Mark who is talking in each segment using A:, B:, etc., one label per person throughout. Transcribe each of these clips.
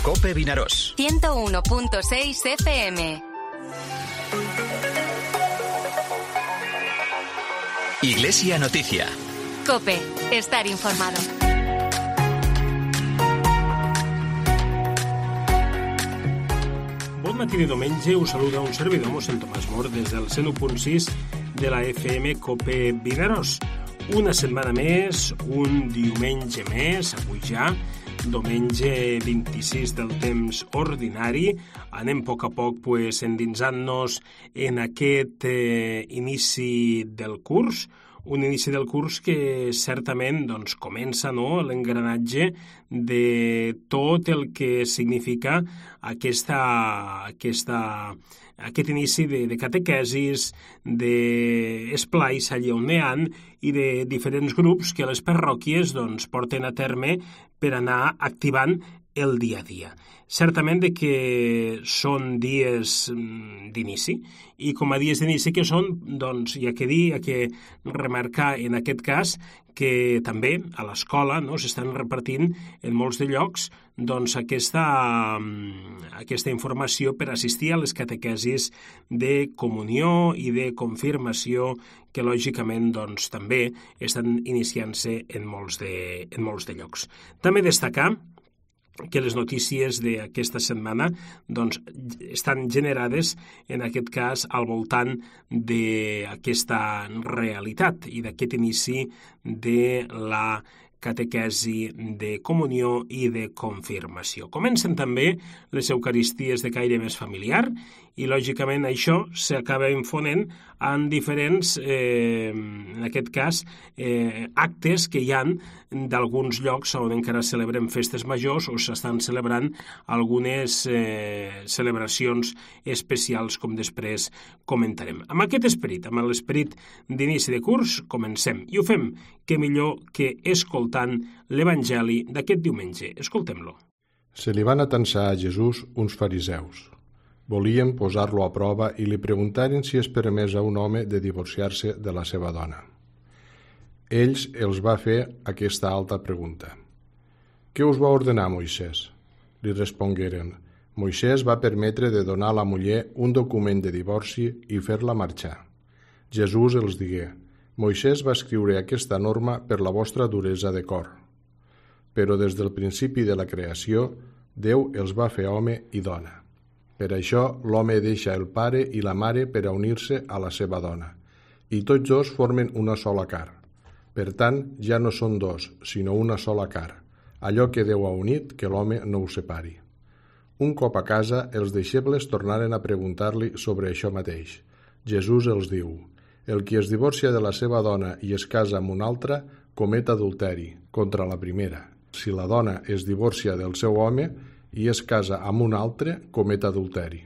A: COPE Vinaròs.
B: 101.6 FM.
A: Iglesia Noticia.
B: COPE. Estar informado.
C: Bon matí de diumenge, us saluda un servidor, mossèn Tomàs Mor, des del 101.6 de la FM COPE Vinaròs. Una setmana més, un diumenge més, avui ja, diumenge 26 del temps ordinari. Anem a poc endinsant-nos en aquest inici del curs, un inici del curs que certament comença l'engranatge de tot el que significa aquest inici de catequesis, d'esplais allà on n'hi ha i de diferents grups que les parròquies porten a terme per anar activant el dia a dia. Certament que són dies d'inici, i com a dies d'inici que són, hi ha que remarcar en aquest cas que també a l'escola s'estan repartint en molts de llocs aquesta informació per assistir a les catequesis de comunió i de confirmació que lògicament també estan iniciant-se en molts de llocs. També destacar que les notícies d'aquesta setmana estan generades, en aquest cas, al voltant d'aquesta realitat i d'aquest inici de la catequesi de comunió i de confirmació. Comencen també les eucaristies de caire més familiar i, lògicament, això s'acaba infonent en diferents, en aquest cas, actes que hi ha d'alguns llocs on encara celebren festes majors o s'estan celebrant algunes celebracions especials, com després comentarem. Amb aquest esperit, amb l'esperit d'inici de curs, comencem. I ho fem, que millor que escoltant l'Evangeli d'aquest diumenge. Escoltem-lo.
D: Se li van atansar a Jesús uns fariseus. Volien posar-lo a prova i li preguntaren si és permès a un home de divorciar-se de la seva dona. Ells els va fer aquesta alta pregunta. Què us va ordenar Moisès? Li respongueren. Moisès va permetre de donar a la muller un document de divorci i fer-la marxar. Jesús els digué. Moisès va escriure aquesta norma per la vostra duresa de cor. Però des del principi de la creació, Déu els va fer home i dona. Per això l'home deixa el pare i la mare per a unir-se a la seva dona, i tots dos formen una sola carn. Per tant, ja no són dos, sinó una sola carn. Allò que Déu ha unit, que l'home no ho separi. Un cop a casa, els deixebles tornaren a preguntar-li sobre això mateix. Jesús els diu, el qui es divorcia de la seva dona i es casa amb una altra, comet adulteri contra la primera. Si la dona es divorcia del seu home i es casa amb un altre, comet adulteri.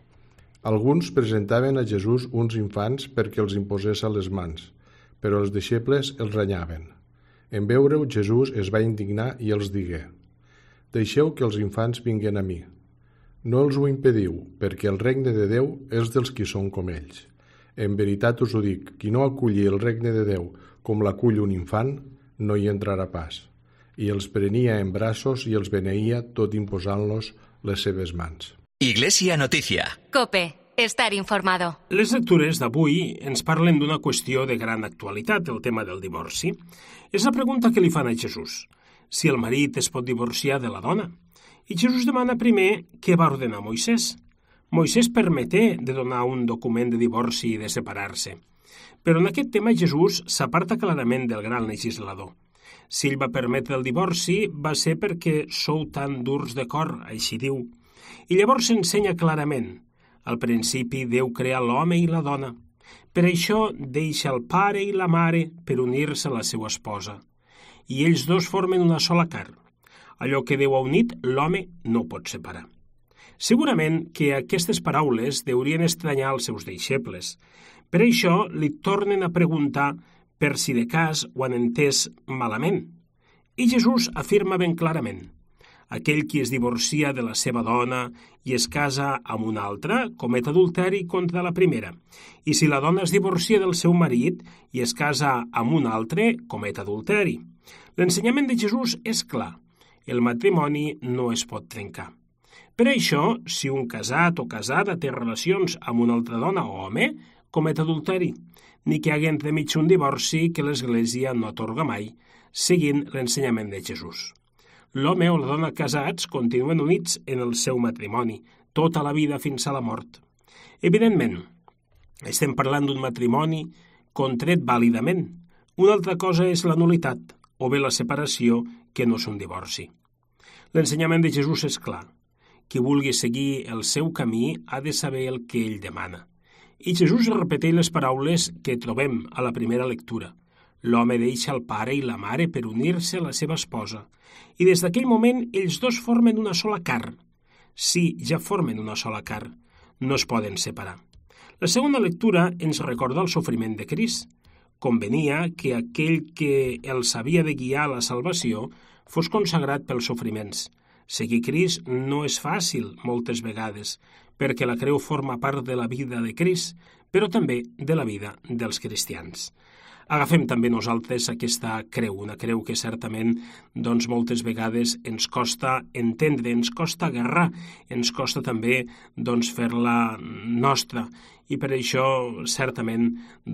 D: Alguns presentaven a Jesús uns infants perquè els imposés a les mans, però els deixebles els renyaven. En veure-ho, Jesús es va indignar i els digué, deixeu que els infants vinguen a mi. No els ho impediu, perquè el regne de Déu és dels qui són com ells. En veritat us ho dic, qui no aculli el regne de Déu com l'acull un infant, no hi entrarà pas. I els prenia en braços i els beneïa tot imposant-los les seves mans.
A: Iglesia Noticia.
B: COPE. Estar informado.
C: Les lectures d'avui ens parlen d'una qüestió de gran actualitat, el tema del divorci. És la pregunta que li fan a Jesús. Si el marit es pot divorciar de la dona. I Jesús demana primer què va ordenar Moisès. Moisès permeté de donar un document de divorci i de separar-se. Però en aquest tema Jesús s'aparta clarament del gran legislador. Si ell va permetre el divorci, va ser perquè sou tan durs de cor, així diu. I llavors s'ensenya clarament. Al principi Déu crea l'home i la dona. Per això deixa el pare i la mare per unir-se a la seva esposa. I ells dos formen una sola carn. Allò que Déu ha unit, l'home no pot separar. Segurament que aquestes paraules deurien estranyar els seus deixebles. Per això li tornen a preguntar per si de cas ho han entès malament. I Jesús afirma ben clarament, aquell qui es divorcia de la seva dona i es casa amb una altra, comet adulteri contra la primera. I si la dona es divorcia del seu marit i es casa amb un altre, comet adulteri. L'ensenyament de Jesús és clar. El matrimoni no es pot trencar. Per això, si un casat o casada té relacions amb una altra dona o home, comet adulteri, ni que hi hagi entremig un divorci que l'Església no atorga mai, seguint l'ensenyament de Jesús. L'home o la dona casats continuen units en el seu matrimoni, tota la vida fins a la mort. Evidentment, estem parlant d'un matrimoni contret vàlidament. Una altra cosa és la nul·litat, o bé la separació, que no és un divorci. L'ensenyament de Jesús és clar. Qui vulgui seguir el seu camí ha de saber el que ell demana. I Jesús repeteix les paraules que trobem a la primera lectura. L'home deixa el pare i la mare per unir-se a la seva esposa. I des d'aquell moment ells dos formen una sola carn. Sí, ja formen una sola carn. No es poden separar. La segona lectura ens recorda el sofriment de Crist. Convenia que aquell que els havia de guiar a la salvació fos consagrat pels sofriments. Seguir Crist no és fàcil moltes vegades, perquè la creu forma part de la vida de Crist, però també de la vida dels cristians. Agafem també nosaltres aquesta creu, una creu que certament moltes vegades ens costa entendre, ens costa agarrar, ens costa també fer-la nostra. I per això, certament,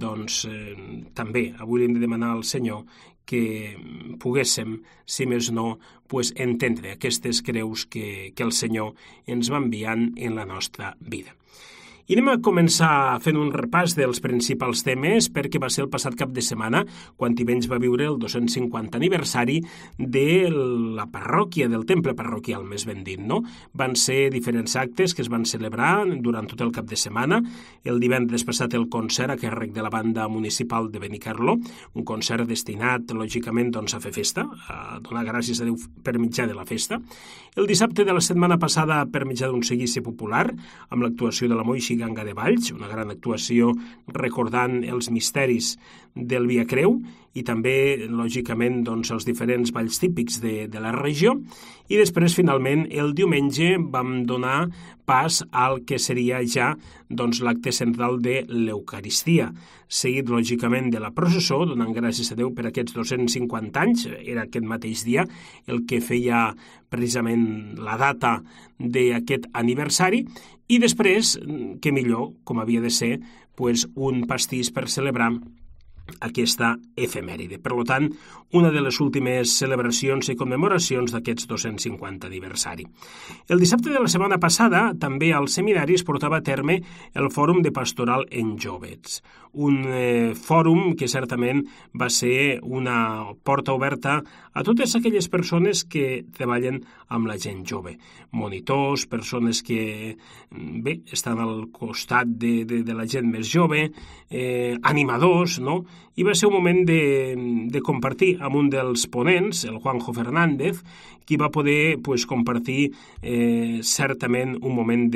C: també avui hem de demanar al Senyor que poguéssim, si més no, entendre aquestes creus que el Senyor ens va enviant en la nostra vida. I anem a començar fent un repàs dels principals temes perquè va ser el passat cap de setmana quan Tivenys va viure el 250 aniversari de la parròquia, del temple parroquial, més ben dit, no? Van ser diferents actes que es van celebrar durant tot el cap de setmana. El divendres passat el concert a càrrec de la banda municipal de Benicarló, un concert destinat, lògicament, a fer festa, a donar gràcies a Déu per mitjà de la festa. El dissabte de la setmana passada per mitjà d'un seguici popular, amb l'actuació de la Moixi Ganga de Valls, una gran actuació recordant els misteris del Via Creu i també, lògicament, els diferents balls típics de la regió. I després, finalment, el diumenge vam donar pas al que seria ja l'acte central de l'Eucaristia, seguit, lògicament, de la processó, donant gràcies a Déu per aquests 250 anys, era aquest mateix dia el que feia precisament la data d'aquest aniversari, i després, que millor, com havia de ser, un pastís per celebrar aquesta efemèride. Per tant, una de les últimes celebracions i commemoracions d'aquests 250 aniversari. El dissabte de la setmana passada, també al seminari es portava a terme el Fòrum de Pastoral en Joves, un fòrum que certament va ser una porta oberta a totes aquelles persones que treballen amb la gent jove, monitors, persones que estan al costat de la gent més jove, animadors, no? I va ser un moment de compartir amb un dels ponents, el Juanjo Fernández, qui va poder compartir certament un moment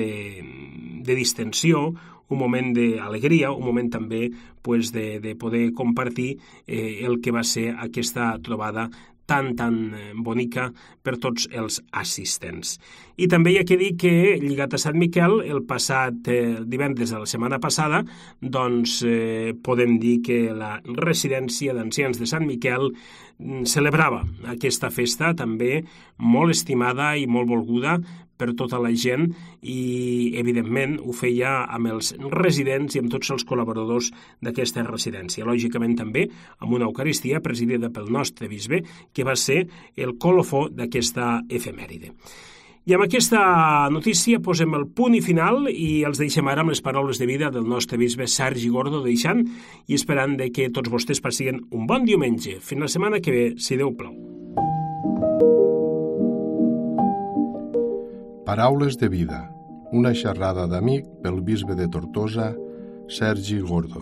C: de distensió, un moment d'alegria, un moment també de poder compartir el que va ser aquesta trobada tan bonica per tots els assistents. I també hi ha que dir que, lligat a Sant Miquel, el passat divendres de la setmana passada, podem dir que la residència d'ancians de Sant Miquel celebrava aquesta festa també molt estimada i molt volguda per tota la gent i, evidentment, ho feia amb els residents i amb tots els col·laboradors d'aquesta residència. Lògicament, també amb una Eucaristia presidida pel nostre bisbe, que va ser el colofó d'aquesta efemèride. I amb aquesta notícia posem el punt i final i els deixem ara amb les paraules de vida del nostre bisbe Sergi Gordo d'Eixant i esperant que tots vostès passin un bon diumenge. Fins la setmana que ve, si Déu plau.
D: Paraules de vida, una xerrada d'amic pel bisbe de Tortosa, Sergi Gordo.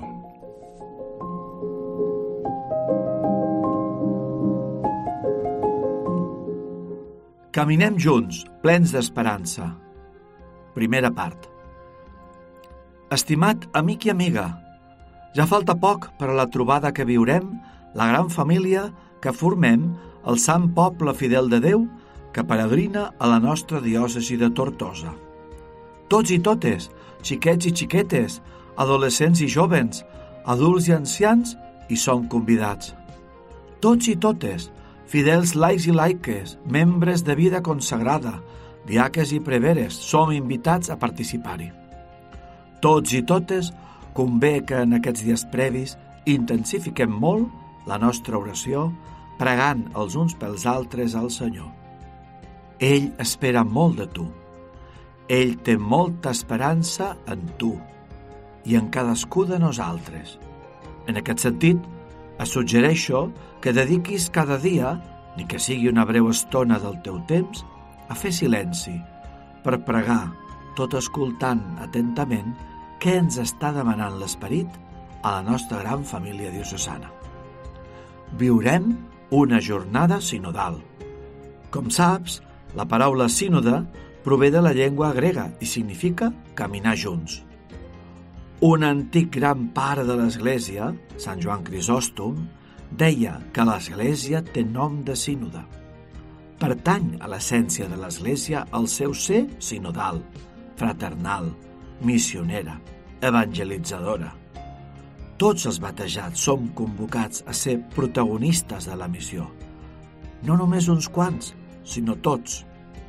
E: Caminem junts, plens d'esperança. Primera part. Estimat amic i amiga, ja falta poc per a la trobada que viurem, la gran família que formem, el sant poble fidel de Déu, que peregrina a la nostra diòcesi de Tortosa. Tots i totes, xiquets i xiquetes, adolescents i jovens, adults i ancians, hi són convidats. Tots i totes, fidels laics i laiques, membres de vida consagrada, diaques i preveres, som invitats a participar-hi. Tots i totes convé que en aquests dies previs intensifiquem molt la nostra oració pregant els uns pels altres al Senyor. Ell espera molt de tu. Ell té molta esperança en tu i en cadascú de nosaltres. En aquest sentit, et suggereixo que dediquis cada dia, ni que sigui una breu estona del teu temps, a fer silenci, per pregar, tot escoltant atentament què ens està demanant l'Esperit a la nostra gran família diocesana. Viurem una jornada sinodal. Com saps, la paraula sínode prové de la llengua grega i significa caminar junts. Un antic gran pare de l'Església, Sant Joan Crisòstom, deia que l'Església té nom de sínode. Pertany a l'essència de l'Església el seu ser sinodal, fraternal, missionera, evangelitzadora. Tots els batejats som convocats a ser protagonistes de la missió. No només uns quants, sinó tots.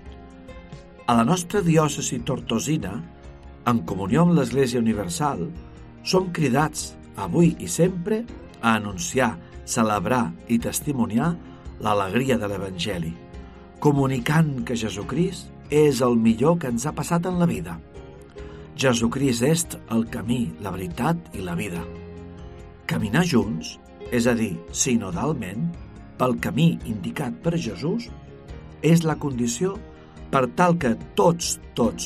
E: A la nostra diòcesi tortosina, en comunió amb l'Església Universal, som cridats, avui i sempre, a anunciar, celebrar i testimoniar l'alegria de l'Evangeli, comunicant que Jesucrist és el millor que ens ha passat en la vida. Jesucrist és el camí, la veritat i la vida. Caminar junts, és a dir, sinodalment, pel camí indicat per Jesús, és la condició per tal que tots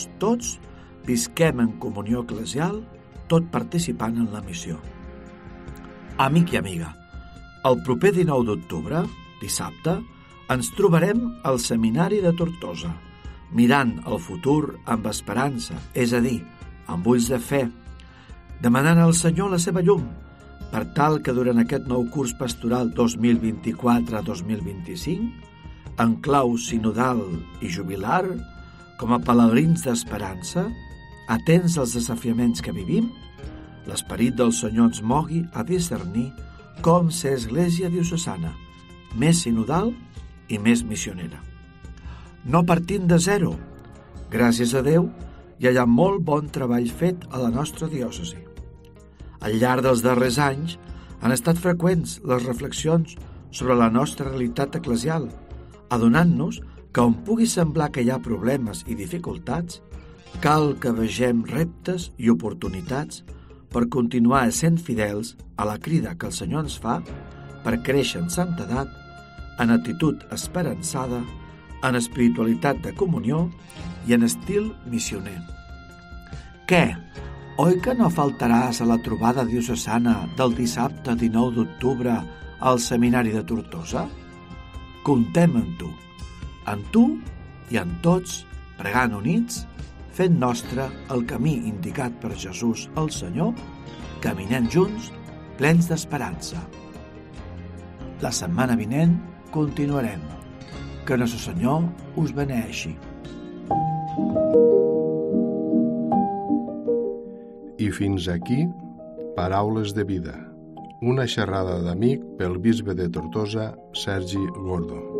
E: visquem en comunió eclesial, tot participant en la missió. Amic i amiga, el proper 19 d'octubre, dissabte, ens trobarem al Seminari de Tortosa, mirant el futur amb esperança, és a dir, amb ulls de fe, demanant al Senyor la seva llum, per tal que durant aquest nou curs pastoral 2024-2025, en clau sinodal i jubilar, com a pelegrins d'esperança, atents als desafiaments que vivim, l'Esperit del Senyor ens mogui a discernir com ser església diocesana, més sinodal i més missionera. No partint de zero, gràcies a Déu, hi ha molt bon treball fet a la nostra diòcesi. Al llarg dels darrers anys han estat freqüents les reflexions sobre la nostra realitat eclesial, adonant-nos que on pugui semblar que hi ha problemes i dificultats, cal que vegem reptes i oportunitats per continuar sent fidels a la crida que el Senyor ens fa per créixer en santedat, en actitud esperançada, en espiritualitat de comunió i en estil missioner. Què? Oi que no faltaràs a la trobada diocesana del dissabte 19 d'octubre al Seminari de Tortosa? Comptem en tu i en tots, pregant units, fent nostre el camí indicat per Jesús el Senyor, caminant junts, plens d'esperança. La setmana vinent continuarem. Que Nostre Senyor us beneeixi.
D: I fins aquí, Paraules de Vida, una xerrada d'amic pel bisbe de Tortosa, Sergi Gordo.